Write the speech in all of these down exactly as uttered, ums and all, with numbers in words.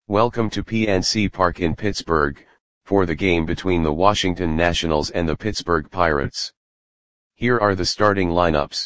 Welcome to P N C Park in Pittsburgh, for the game between the Washington Nationals and the Pittsburgh Pirates. Here are the starting lineups.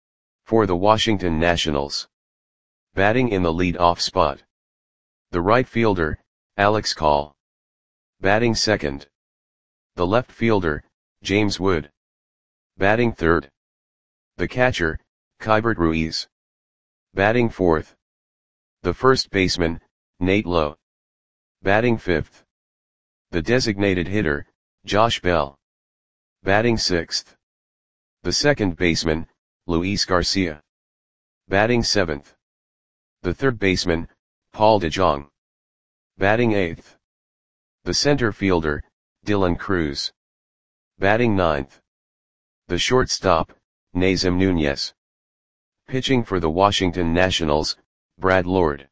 For the Washington Nationals. Batting in the lead-off spot. The right fielder, Alex Call. Batting second. The left fielder, James Wood. Batting third. The catcher, Keibert Ruiz. Batting fourth. The first baseman, Nate Lowe. Batting fifth. The designated hitter, Josh Bell. Batting sixth. The second baseman, Luis Garcia. Batting seventh. The third baseman, Paul DeJong. Batting eighth. The center fielder, Dylan Cruz. Batting ninth. The shortstop, Nazem Nunez. Pitching for the Washington Nationals, Brad Lord.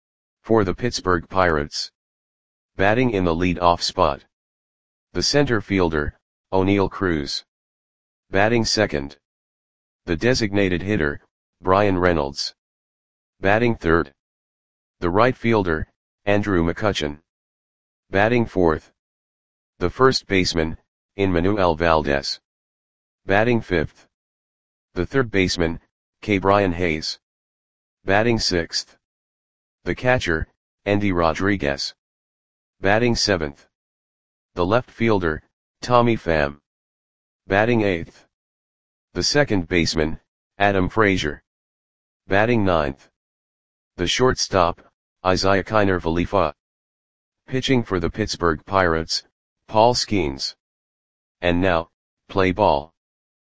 For the Pittsburgh Pirates. Batting in the lead-off spot. The center fielder, Oneil Cruz. Batting second. The designated hitter, Bryan Reynolds. Batting third. The right fielder, Andrew McCutchen. Batting fourth. The first baseman, Emmanuel Valdez. Batting fifth. The third baseman, Ke'Bryan Hayes. Batting sixth. The catcher, Endy Rodriguez. Batting seventh. The left fielder, Tommy Pham. Batting eighth. The second baseman, Adam Frazier. Batting ninth. The shortstop, Isiah Kiner-Falefa. Pitching for the Pittsburgh Pirates, Paul Skenes. And now, play ball.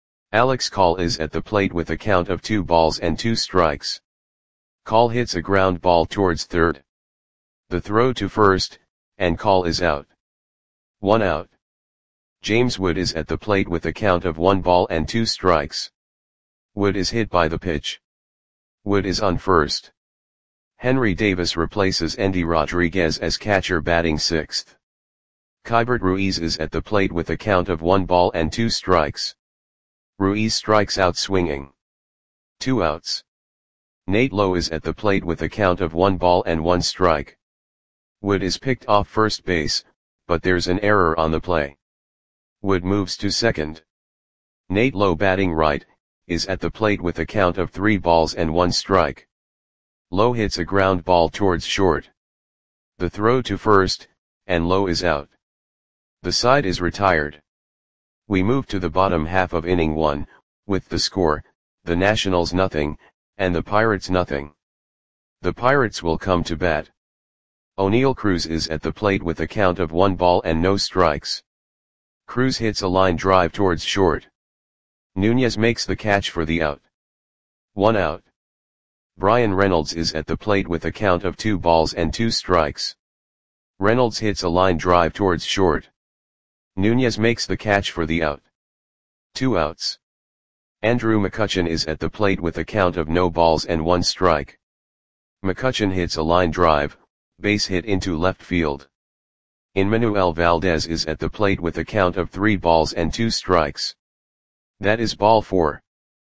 Alex Call is at the plate with a count of two balls and two strikes. Call hits a ground ball towards third. The throw to first, and Call is out. One out. James Wood is at the plate with a count of one ball and two strikes. Wood is hit by the pitch. Wood is on first. Henry Davis replaces Endy Rodriguez as catcher, batting sixth. Keibert Ruiz is at the plate with a count of one ball and two strikes. Ruiz strikes out swinging. Two outs. Nate Lowe is at the plate with a count of one ball and one strike. Wood is picked off first base, but there's an error on the play. Wood moves to second. Nate Lowe, batting right, is at the plate with a count of three balls and one strike. Lowe hits a ground ball towards short. The throw to first, and Lowe is out. The side is retired. We move to the bottom half of inning one, with the score, the Nationals nothing, and the Pirates nothing. The Pirates will come to bat. Oneil Cruz is at the plate with a count of one ball and no strikes. Cruz hits a line drive towards short. Nunez makes the catch for the out. One out. Bryan Reynolds is at the plate with a count of two balls and two strikes. Reynolds hits a line drive towards short. Nunez makes the catch for the out. Two outs. Andrew McCutchen is at the plate with a count of no balls and one strike. McCutchen hits a line drive, base hit into left field. Emmanuel Valdez is at the plate with a count of three balls and two strikes. That is ball four.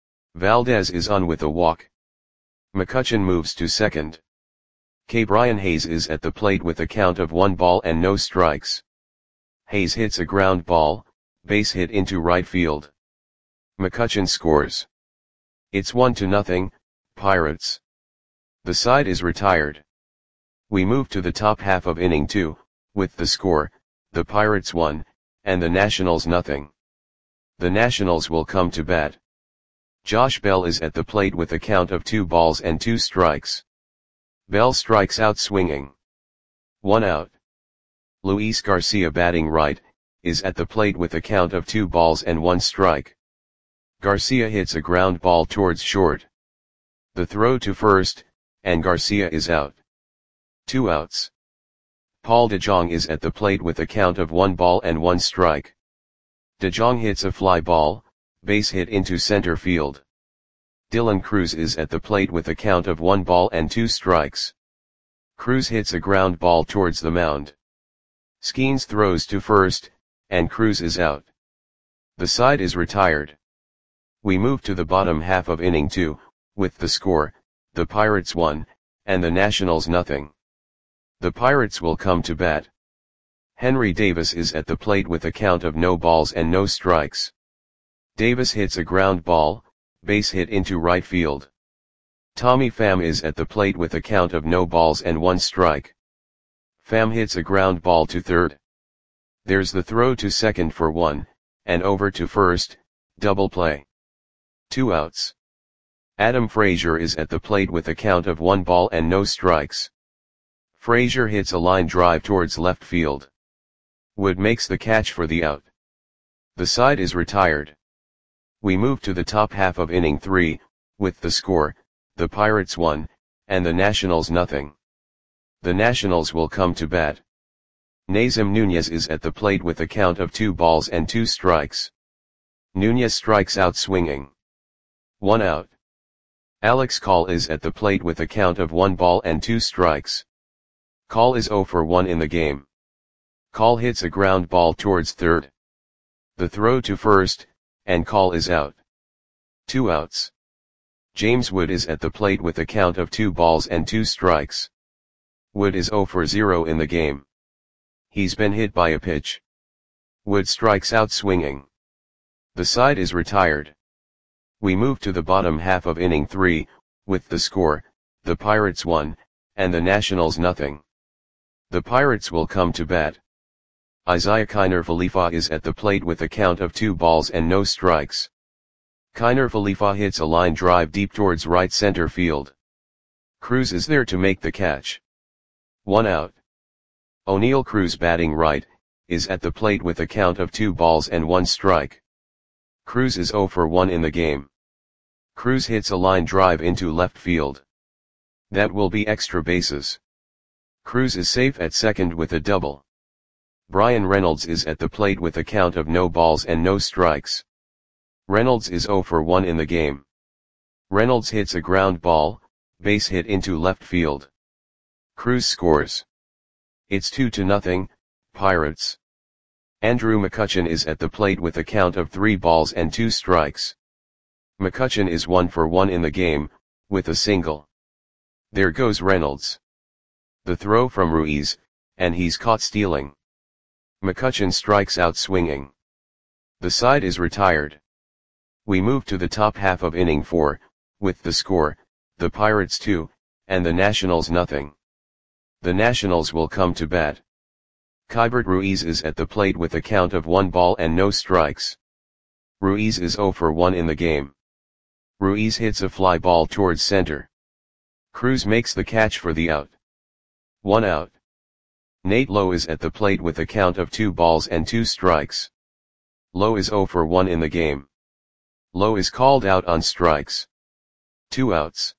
Valdez is on with a walk. McCutchen moves to second. Ke'Bryan Hayes is at the plate with a count of one ball and no strikes. Hayes hits a ground ball, base hit into right field. McCutchen scores. It's one to nothing, Pirates. The side is retired. We move to the top half of inning two, with the score, the Pirates one, and the Nationals nothing. The Nationals will come to bat. Josh Bell is at the plate with a count of two balls and two strikes. Bell strikes out swinging. One out. Luis Garcia, batting right, is at the plate with a count of two balls and one strike. Garcia hits a ground ball towards short. The throw to first, and Garcia is out. Two outs. Paul DeJong is at the plate with a count of one ball and one strike. DeJong hits a fly ball, base hit into center field. Dylan Cruz is at the plate with a count of one ball and two strikes. Cruz hits a ground ball towards the mound. Skenes throws to first, and Cruz is out. The side is retired. We move to the bottom half of inning two, with the score, the Pirates one, and the Nationals nothing. The Pirates will come to bat. Henry Davis is at the plate with a count of no balls and no strikes. Davis hits a ground ball, base hit into right field. Tommy Pham is at the plate with a count of no balls and one strike. Pham hits a ground ball to third. There's the throw to second for one, and over to first, double play. Two outs. Adam Frazier is at the plate with a count of one ball and no strikes. Frazier hits a line drive towards left field. Wood makes the catch for the out. The side is retired. We move to the top half of inning three, with the score, the Pirates one, and the Nationals nothing. The Nationals will come to bat. Nazem Nunez is at the plate with a count of two balls and two strikes. Nunez strikes out swinging. One out. Alex Call is at the plate with a count of one ball and two strikes. Call is oh for one in the game. Call hits a ground ball towards third. The throw to first, and Call is out. Two outs. James Wood is at the plate with a count of two balls and two strikes. Wood is oh for zero in the game. He's been hit by a pitch. Wood strikes out swinging. The side is retired. We move to the bottom half of inning three, with the score, the Pirates one, and the Nationals nothing. The Pirates will come to bat. Isaiah Kiner Falefa is at the plate with a count of two balls and no strikes. Kiner Falefa hits a line drive deep towards right center field. Cruz is there to make the catch. One out. O'Neal Cruz, batting right, is at the plate with a count of two balls and one strike. Cruz is oh for one in the game. Cruz hits a line drive into left field. That will be extra bases. Cruz is safe at second with a double. Bryan Reynolds is at the plate with a count of no balls and no strikes. Reynolds is oh for one in the game. Reynolds hits a ground ball, base hit into left field. Cruz scores. It's two to nothing, Pirates. Andrew McCutchen is at the plate with a count of three balls and two strikes. McCutchen is one for one in the game, with a single. There goes Reynolds. The throw from Ruiz, and he's caught stealing. McCutchen strikes out swinging. The side is retired. We move to the top half of inning four, with the score, the Pirates two, and the Nationals nothing. The Nationals will come to bat. Keibert Ruiz is at the plate with a count of one ball and no strikes. Ruiz is oh for one in the game. Ruiz hits a fly ball towards center. Cruz makes the catch for the out. One out. Nate Lowe is at the plate with a count of two balls and two strikes. Lowe is oh for one in the game. Lowe is called out on strikes. Two outs.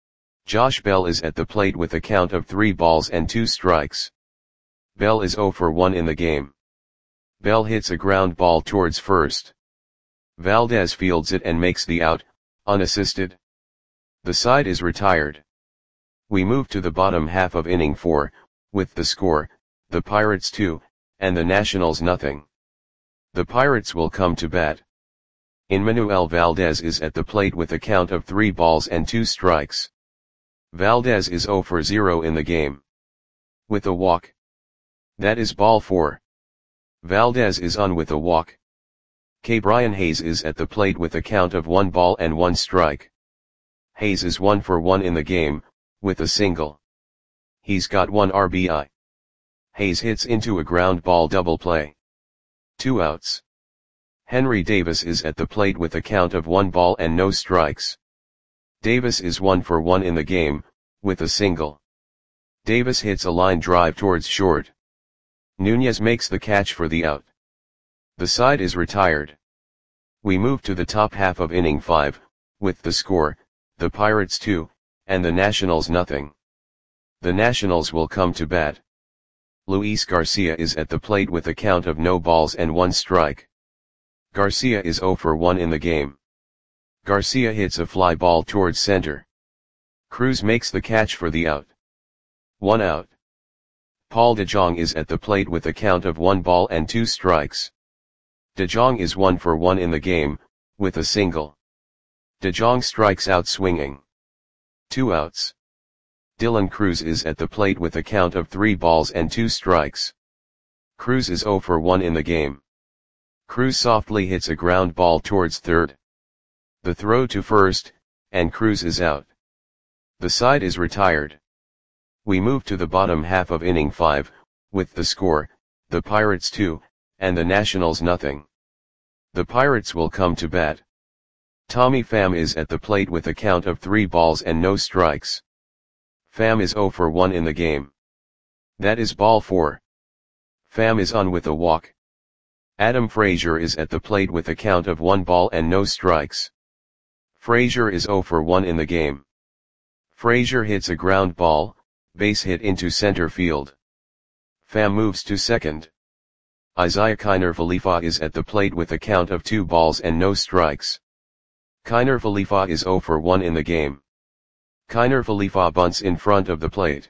Josh Bell is at the plate with a count of three balls and two strikes. Bell is oh for one in the game. Bell hits a ground ball towards first. Valdez fields it and makes the out, unassisted. The side is retired. We move to the bottom half of inning four, with the score, the Pirates two, and the Nationals nothing. The Pirates will come to bat. Enmanuel Valdez is at the plate with a count of three balls and two strikes. Valdez is oh for zero in the game. With a walk. That is ball four. Valdez is on with a walk. K. Brian Hayes is at the plate with a count of one ball and one strike. Hayes is one for one in the game, with a single. He's got one R B I. Hayes hits into a ground ball double play. Two outs. Henry Davis is at the plate with a count of one ball and no strikes. Davis is one for one in the game, with a single. Davis hits a line drive towards short. Nunez makes the catch for the out. The side is retired. We move to the top half of inning five, with the score, the Pirates two, and the Nationals nothing. The Nationals will come to bat. Luis Garcia is at the plate with a count of no balls and one strike. Garcia is oh for one in the game. Garcia hits a fly ball towards center. Cruz makes the catch for the out. One out. Paul DeJong is at the plate with a count of one ball and two strikes. DeJong is one for one in the game, with a single. DeJong strikes out swinging. Two outs. Dylan Cruz is at the plate with a count of three balls and two strikes. Cruz is zero for one in the game. Cruz softly hits a ground ball towards third. The throw to first, and Cruz is out. The side is retired. We move to the bottom half of inning five, with the score, the Pirates two, and the Nationals nothing. The Pirates will come to bat. Tommy Pham is at the plate with a count of three balls and no strikes. Pham is zero for one in the game. That is ball four. Pham is on with a walk. Adam Frazier is at the plate with a count of one ball and no strikes. Frazier is zero for one in the game. Frazier hits a ground ball, base hit into center field. Pham moves to second. Isiah Kiner Falefa is at the plate with a count of two balls and no strikes. Kiner Falefa is zero for one in the game. Kiner Falefa bunts in front of the plate.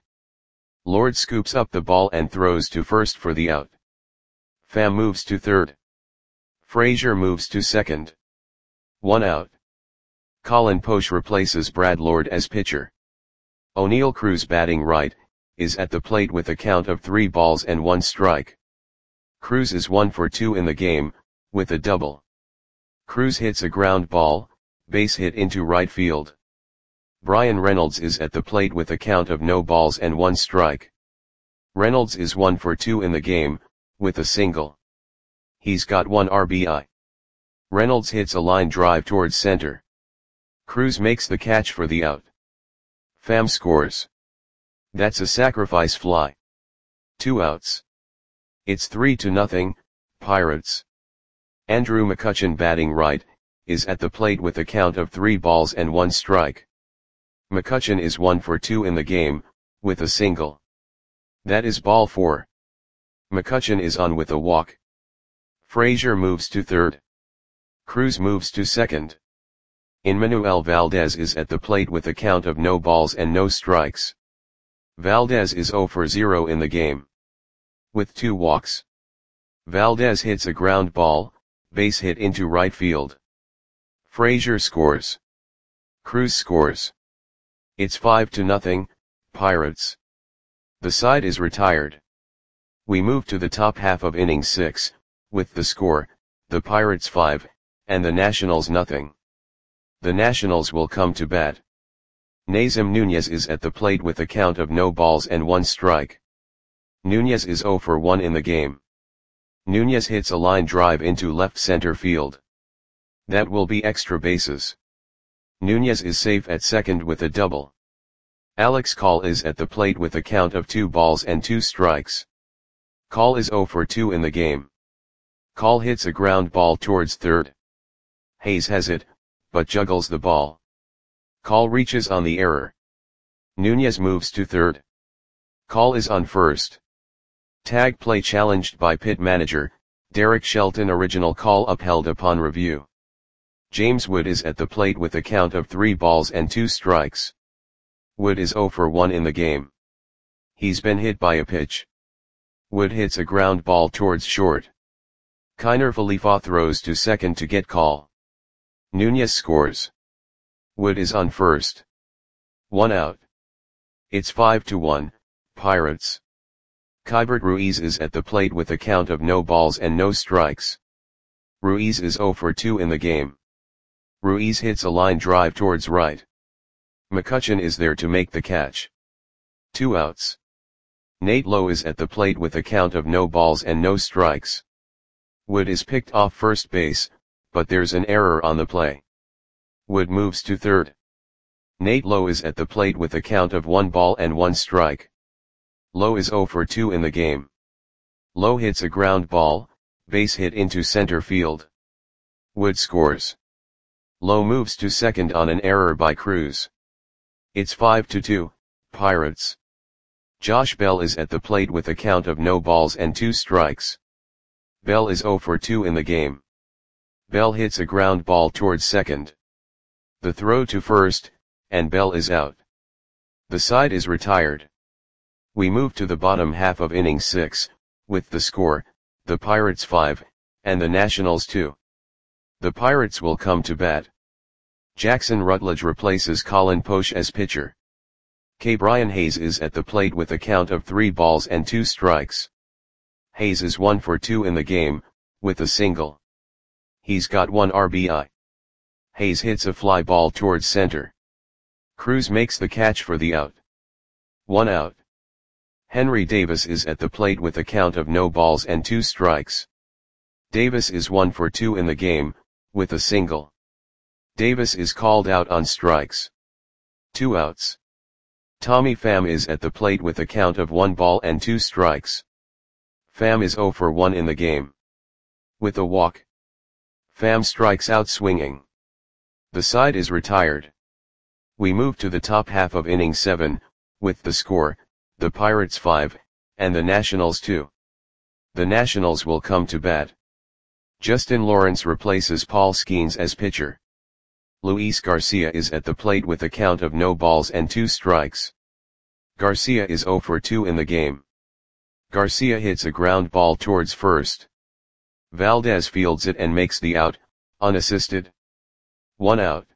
Lord scoops up the ball and throws to first for the out. Pham moves to third. Frazier moves to second. One out. Colin Poche replaces Brad Lord as pitcher. O'Neill Cruz, batting right, is at the plate with a count of three balls and one strike. Cruz is one for two in the game, with a double. Cruz hits a ground ball, base hit into right field. Bryan Reynolds is at the plate with a count of no balls and one strike. Reynolds is one for two in the game, with a single. He's got one R B I. Reynolds hits a line drive towards center. Cruz makes the catch for the out. Pham scores. That's a sacrifice fly. Two outs. It's three to nothing, Pirates. Andrew McCutchen, batting right, is at the plate with a count of three balls and one strike. McCutchen is one for two in the game, with a single. That is ball four. McCutchen is on with a walk. Frazier moves to third. Cruz moves to second. Enmanuel Valdez is at the plate with a count of no balls and no strikes. Valdez is zero for zero in the game. With two walks. Valdez hits a ground ball, base hit into right field. Frazier scores. Cruz scores. It's five to nothing, Pirates. The side is retired. We move to the top half of inning six, with the score, the Pirates five, and the Nationals nothing. The Nationals will come to bat. Nazem Nunez is at the plate with a count of no balls and one strike. Nunez is zero for one in the game. Nunez hits a line drive into left center field. That will be extra bases. Nunez is safe at second with a double. Alex Call is at the plate with a count of two balls and two strikes. Call is zero for two in the game. Call hits a ground ball towards third. Hayes has it, but juggles the ball. Call reaches on the error. Nunez moves to third. Call is on first. Tag play challenged by pit manager, Derek Shelton. Original call upheld upon review. James Wood is at the plate with a count of three balls and two strikes. Wood is zero for one in the game. He's been hit by a pitch. Wood hits a ground ball towards short. Kiner Falefa throws to second to get call. Nunez scores. Wood is on first. One out. It's five to one, Pirates. Keibert Ruiz is at the plate with a count of no balls and no strikes. Ruiz is zero for two in the game. Ruiz hits a line drive towards right. McCutchen is there to make the catch. Two outs. Nate Lowe is at the plate with a count of no balls and no strikes. Wood is picked off first base, but there's an error on the play. Wood moves to third. Nate Lowe is at the plate with a count of one ball and one strike. Lowe is zero for two in the game. Lowe hits a ground ball, base hit into center field. Wood scores. Lowe moves to second on an error by Cruz. It's five to two, Pirates. Josh Bell is at the plate with a count of no balls and two strikes. Bell is zero for two in the game. Bell hits a ground ball towards second. The throw to first, and Bell is out. The side is retired. We move to the bottom half of inning six, with the score, the Pirates five, and the Nationals two. The Pirates will come to bat. Jackson Rutledge replaces Colin Poche as pitcher. K. Brian Hayes is at the plate with a count of three balls and two strikes. Hayes is one for two in the game, with a single. He's got one R B I. Hayes hits a fly ball towards center. Cruz makes the catch for the out. One out. Henry Davis is at the plate with a count of no balls and two strikes. Davis is one for two in the game, with a single. Davis is called out on strikes. Two outs. Tommy Pham is at the plate with a count of one ball and two strikes. Pham is zero for one in the game. With a walk. Pham strikes out swinging. The side is retired. We move to the top half of inning seven, with the score, the Pirates five, and the Nationals two. The Nationals will come to bat. Justin Lawrence replaces Paul Skeens as pitcher. Luis Garcia is at the plate with a count of no balls and two strikes. Garcia is zero for two in the game. Garcia hits a ground ball towards first. Valdez fields it and makes the out, unassisted. One out.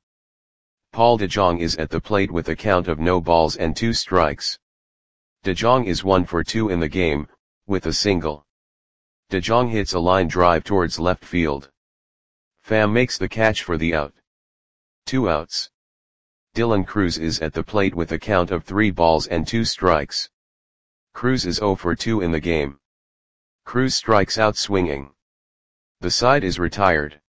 Paul DeJong is at the plate with a count of no balls and two strikes. DeJong is one for two in the game, with a single. DeJong hits a line drive towards left field. Pham makes the catch for the out. Two outs. Dylan Cruz is at the plate with a count of three balls and two strikes. Cruz is zero for two in the game. Cruz strikes out swinging. The side is retired.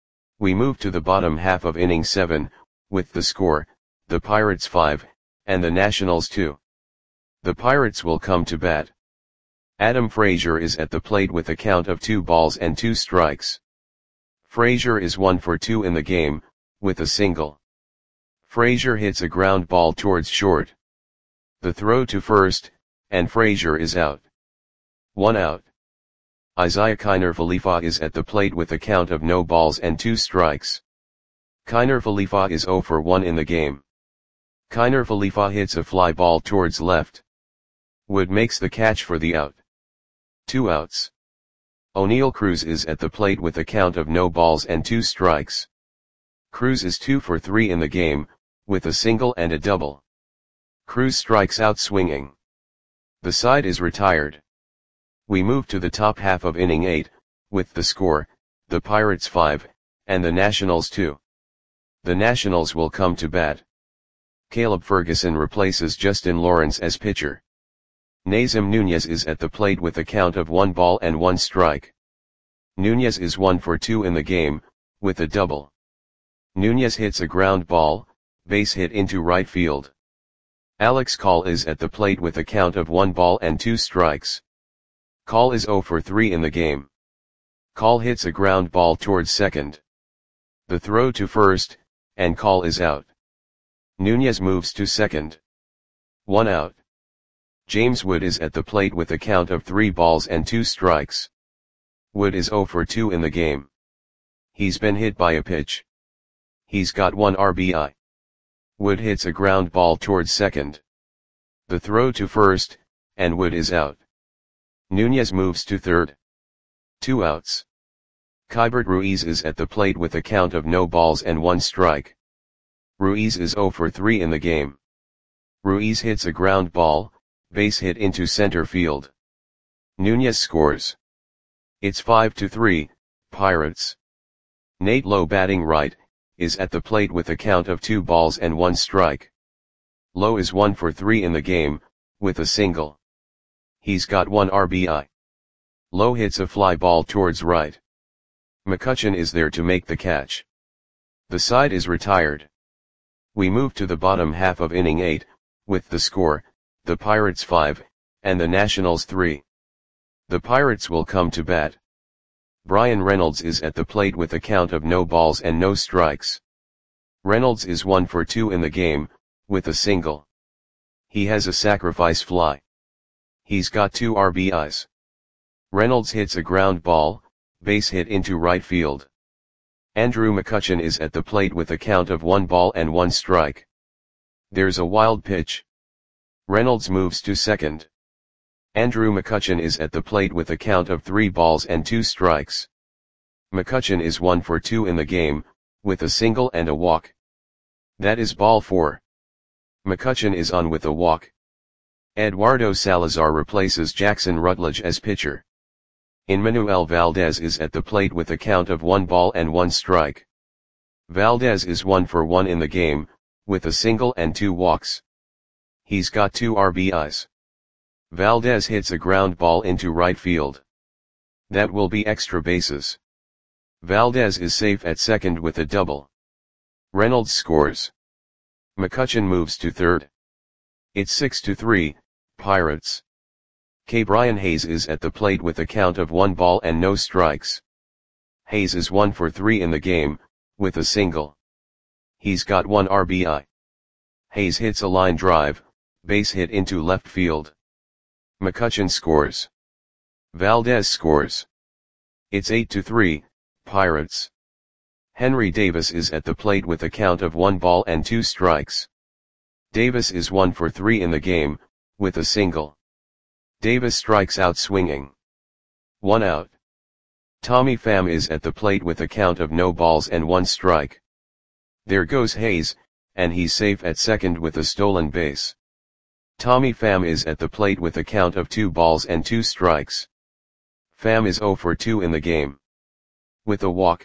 We move to the bottom half of inning seven, with the score, the Pirates five, and the Nationals two. The Pirates will come to bat. Adam Frazier is at the plate with a count of two balls and two strikes. Frazier is one for two in the game, with a single. Frazier hits a ground ball towards short. The throw to first, and Frazier is out. One out. Isaiah Kiner Falefa is at the plate with a count of no balls and two strikes. Kiner Falefa is zero for one in the game. Kiner Falefa hits a fly ball towards left. Wood makes the catch for the out. Two outs. O'Neal Cruz is at the plate with a count of no balls and two strikes. Cruz is two for three in the game, with a single and a double. Cruz strikes out swinging. The side is retired. We move to the top half of inning eight, with the score, the Pirates five, and the Nationals two. The Nationals will come to bat. Caleb Ferguson replaces Justin Lawrence as pitcher. Nazem Nunez is at the plate with a count of one ball and one strike. Nunez is one for two in the game, with a double. Nunez hits a ground ball, base hit into right field. Alex Call is at the plate with a count of one ball and two strikes. Call is zero for three in the game. Call hits a ground ball towards second. The throw to first, and Call is out. Nunez moves to second. One out. James Wood is at the plate with a count of three balls and two strikes. Wood is zero for two in the game. He's been hit by a pitch. He's got one R B I. Wood hits a ground ball towards second. The throw to first, and Wood is out. Nunez moves to third. Two outs. Keibert Ruiz is at the plate with a count of no balls and one strike. Ruiz is zero for three in the game. Ruiz hits a ground ball, base hit into center field. Nunez scores. It's five to three, Pirates. Nate Lowe, batting right, is at the plate with a count of two balls and one strike. Lowe is one for three in the game, with a single. He's got one R B I. Lowe hits a fly ball towards right. McCutchen is there to make the catch. The side is retired. We move to the bottom half of inning eight, with the score, the Pirates five, and the Nationals three. The Pirates will come to bat. Brian Reynolds is at the plate with a count of no balls and no strikes. Reynolds is one for two in the game, with a single. He has a sacrifice fly. He's got two R B Is. Reynolds hits a ground ball, base hit into right field. Andrew McCutchen is at the plate with a count of one ball and one strike. There's a wild pitch. Reynolds moves to second. Andrew McCutchen is at the plate with a count of three balls and two strikes. McCutchen is one for two in the game, with a single and a walk. That is ball four. McCutchen is on with a walk. Eduardo Salazar replaces Jackson Rutledge as pitcher. Enmanuel Valdez is at the plate with a count of one ball and one strike. Valdez is one for one in the game, with a single and two walks. He's got two R B Is. Valdez hits a ground ball into right field. That will be extra bases. Valdez is safe at second with a double. Reynolds scores. McCutchen moves to third. It's six to three, Pirates. Ke'Bryan Hayes is at the plate with a count of one ball and no strikes. Hayes is one for three in the game, with a single. He's got one R B I. Hayes hits a line drive, base hit into left field. McCutchen scores. Valdez scores. It's eight to three, Pirates. Henry Davis is at the plate with a count of one ball and two strikes. Davis is one for three in the game, with a single. Davis strikes out swinging. One out. Tommy Pham is at the plate with a count of no balls and one strike. There goes Hayes, and he's safe at second with a stolen base. Tommy Pham is at the plate with a count of two balls and two strikes. Pham is zero for two in the game. With a walk.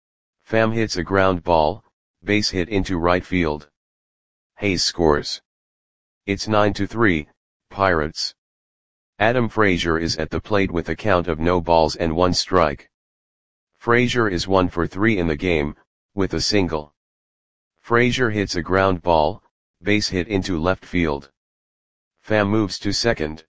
Pham hits a ground ball, base hit into right field. Hayes scores. It's nine to three, Pirates. Adam Frazier is at the plate with a count of no balls and one strike. Frazier is one for three in the game, with a single. Frazier hits a ground ball, base hit into left field. Pham moves to second.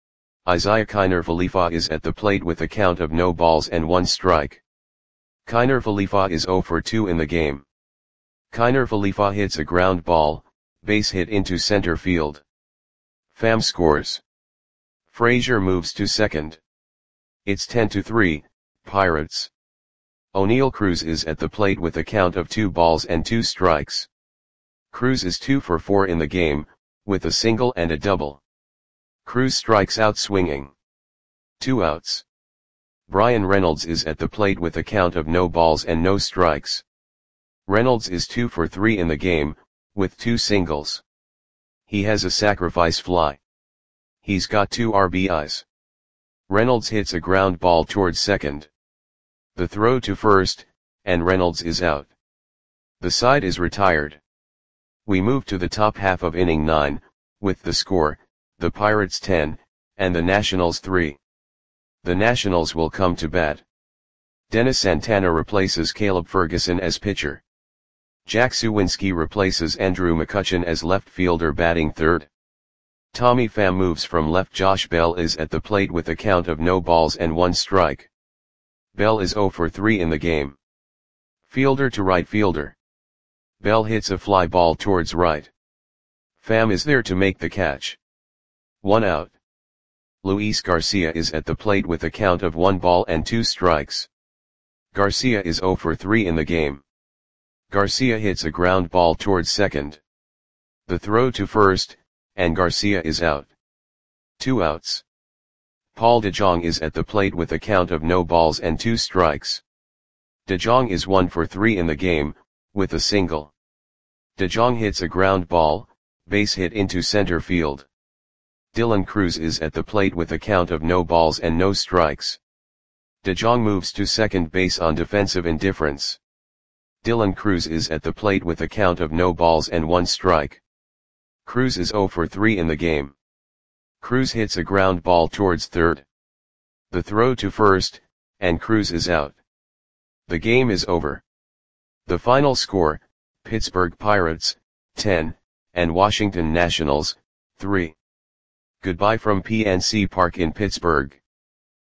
Isiah Kiner-Falefa is at the plate with a count of no balls and one strike. Kiner-Falefa is zero for two in the game. Kiner-Falefa hits a ground ball, base hit into center field. Pham scores. Frazier moves to second. It's ten to three, Pirates. O'Neal Cruz is at the plate with a count of two balls and two strikes. Cruz is two for four in the game, with a single and a double. Cruz strikes out swinging. Two outs. Bryan Reynolds is at the plate with a count of no balls and no strikes. Reynolds is two for three in the game, with two singles. He has a sacrifice fly. He's got two R B Is. Reynolds hits a ground ball towards second. The throw to first, and Reynolds is out. The side is retired. We move to the top half of inning nine, with the score, the Pirates ten, and the Nationals three. The Nationals will come to bat. Dennis Santana replaces Caleb Ferguson as pitcher. Jack Suwinski replaces Andrew McCutchen as left fielder batting third. Tommy Pham moves from left. Josh Bell is at the plate with a count of no balls and one strike. Bell is zero for three in the game. Fielder to right fielder. Bell hits a fly ball towards right. Pham is there to make the catch. One out. Luis Garcia is at the plate with a count of one ball and two strikes. Garcia is zero for three in the game. Garcia hits a ground ball towards second. The throw to first, and Garcia is out. Two outs. Paul DeJong is at the plate with a count of no balls and two strikes. DeJong is one for three in the game, with a single. DeJong hits a ground ball, base hit into center field. Dylan Cruz is at the plate with a count of no balls and no strikes. DeJong moves to second base on defensive indifference. Dylan Cruz is at the plate with a count of no balls and one strike. Cruz is zero for three in the game. Cruz hits a ground ball towards third. The throw to first, and Cruz is out. The game is over. The final score, Pittsburgh Pirates, ten, and Washington Nationals, three. Goodbye from P N C Park in Pittsburgh.